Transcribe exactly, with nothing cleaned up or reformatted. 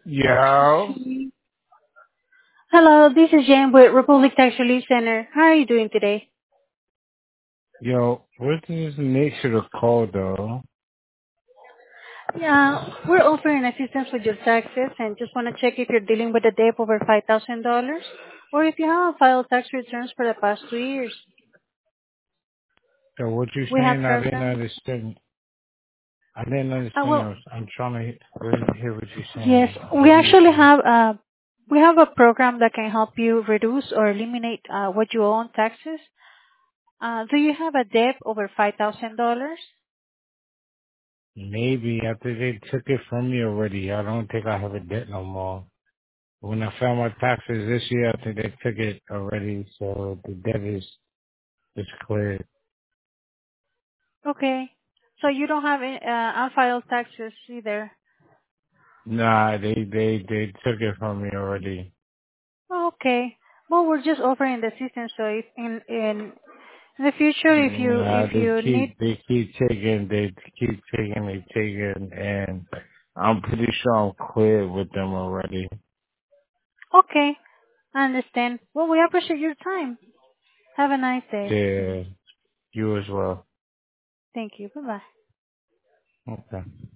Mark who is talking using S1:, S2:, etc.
S1: Yo,
S2: Hello, this is Jane with Republic Tax Relief Center. How are you doing today?
S1: yo, what is the nature of the call though?
S2: Yeah, we're offering assistance with your taxes and just want to check if you're dealing with a debt over five thousand dollars or if you have filed tax returns for the past two years.
S1: So what you
S2: We have
S1: saying? I didn't
S2: programs.
S1: understand. I didn't
S2: Uh,
S1: understand. I
S2: well,
S1: was, I'm trying to he- really hear what you're
S2: yes,
S1: saying.
S2: we
S1: What are you
S2: actually
S1: saying?
S2: have a, we have a program that can help you reduce or eliminate uh, what you owe on taxes. Uh, do you have a debt over five thousand dollars?
S1: Maybe after they took it from me already, I don't think I have a debt no more. When I found my taxes this year, I think they took it already, so the debt is is cleared.
S2: Okay. So you don't have any, uh, unfiled taxes either.
S1: Nah, they they they took it from me already.
S2: Oh, okay. Well, we're just offering the assistance. So if in in in the future, if you
S1: Nah,
S2: if
S1: they
S2: you need,
S1: keep they keep taking they keep taking they taking and I'm pretty sure I'm clear with them already.
S2: okay, I understand. Well, we appreciate your time. Have a nice day.
S1: Yeah, you as well.
S2: Thank you. Bye bye.
S1: Okay.